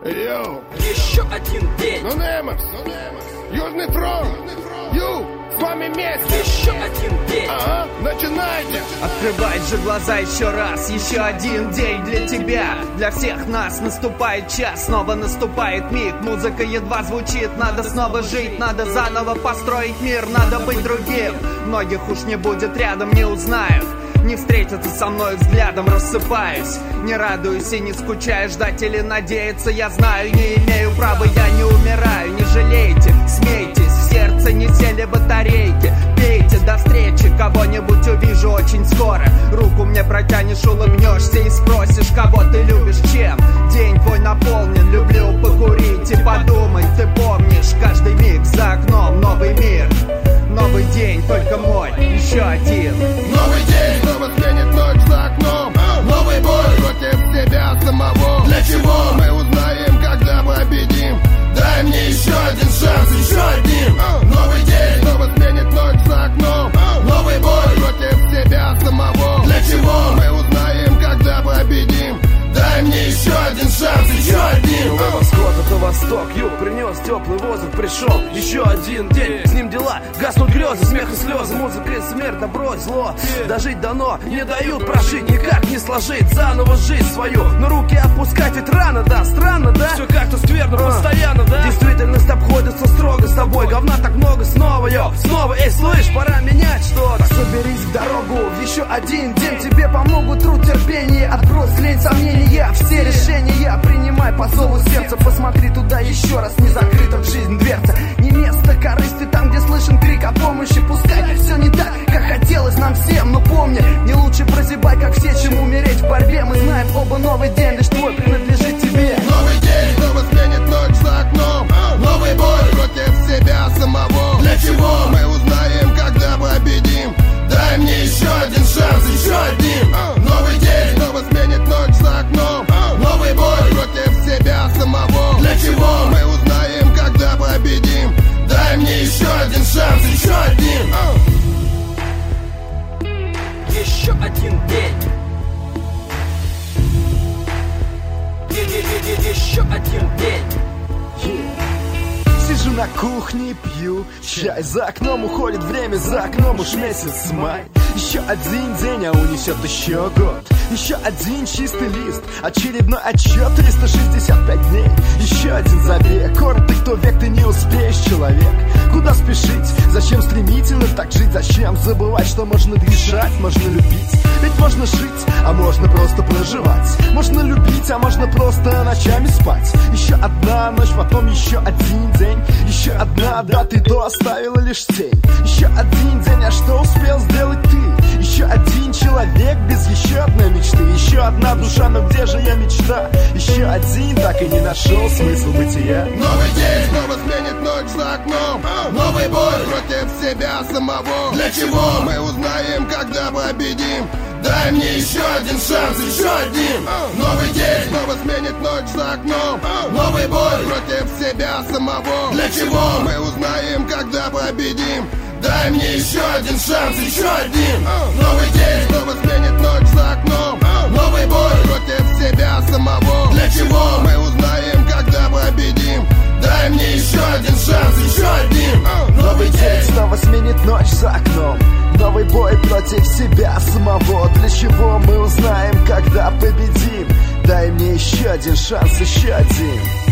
Йоу. Еще один день. Ну Немекс, Южный фронт, с вами вместе. Еще один день. Ага, начинайте. Открывай же глаза еще раз. Еще один день для тебя. Для всех нас наступает час. Снова наступает миг. Музыка едва звучит. Надо снова жить. Надо заново построить мир. Надо быть другим. Многих уж не будет рядом, не узнают. Не встретятся со мной взглядом, рассыпаюсь. Не радуюсь и не скучаю, ждать или надеяться. Я знаю, не имею права, я не умираю. Не жалейте, смейтесь, в сердце не сели батарейки. Пейте, до встречи, кого-нибудь увижу очень скоро. Руку мне протянешь, улыбнешься и спросишь, кого ты любишь, чем. День твой наполнен, люблю покурить и подумать. Ты помнишь, каждый миг за окном новый мир. Новый день, только мой, еще один. Новый день, снова сменит ночь за окном. Новый бой против себя самого. Для чего мы узнаем, когда победим? Дай мне еще один шанс, еще один. Новый день, снова сменит ночь за окном. Новый бой против себя самого. Для чего мы узнаем, когда победим? Дай мне еще один шанс, еще один. То восход, это восток, юг принес теплый воздух, пришел еще один день. С ним дела, гаснут грезы, смех и слезы, музыка и смерть, добро и зло. Дожить дано, не дают прожить, никак не сложить заново жизнь свою. Но руки опускать ведь рано, да, странно, да? Все как-то скверно, постоянно, да? Действительность обходится строго с тобой, говна так много, снова, снова, эй, слышь, пора менять что-то. Соберись в дорогу, в еще один день тебе помогут труд, терпение, отброс, лень, сомнения. Все решения принимай по зову сердца. Посмотри туда еще раз, не закрыта в жизнь дверца. Не место корысти там, где слышен крик о помощи. Пускай все не так, как хотелось нам всем, но помни, не лучше прозябать, как все, чем умереть в борьбе. Мы знаем оба, новый день лишь твой принадлежит тебе. Новый день, снова сменит ночь за окном. Новый бой против себя самого. Для чего мы узнаем, когда победим? Дай мне еще один шанс, еще один. Новый день, снова сменит ночь за окном. Новый бой против себя самого. Для чего мы узнаем, когда победим? Дай мне еще один шанс, еще один. Еще один день. Еще один день. Сижу на кухне и пью чай. За окном уходит время, за окном уж месяц май. Еще один день, а унесет еще год. Еще один чистый лист, очередной отчет, 365 дней. Еще один забег, короток то век, ты не успеешь, человек. Куда спешить, зачем стремительно так жить? Зачем забывать, что можно дышать, можно любить? Ведь можно жить, а можно просто проживать. Можно любить, а можно просто ночами спать. Еще одна ночь, потом еще один день. Еще одна дата, и то оставила лишь тень. Еще один день, а что успел сделать ты? Еще один человек без еще одной мечты. Еще одна душа, но где же я мечта? Еще один так и не нашел смысл бытия. Новый день, снова сменит ночь за окном. Новый бой против себя самого. Для чего мы узнаем, когда победим? Дай мне еще один шанс, еще один. Новый день, снова сменит ночь за окном. Новый бой против себя самого. Для чего мы узнаем, когда победим? Дай мне еще один шанс, еще один. Новый день, снова сменит ночь за окном. Новый бой против себя самого. Для чего мы узнаем, когда победим? Дай мне еще один шанс, еще один. Новый день снова сменит ночь за окном. Новый бой против себя самого. Для чего мы узнаем, когда победим? Дай мне еще один шанс, еще один.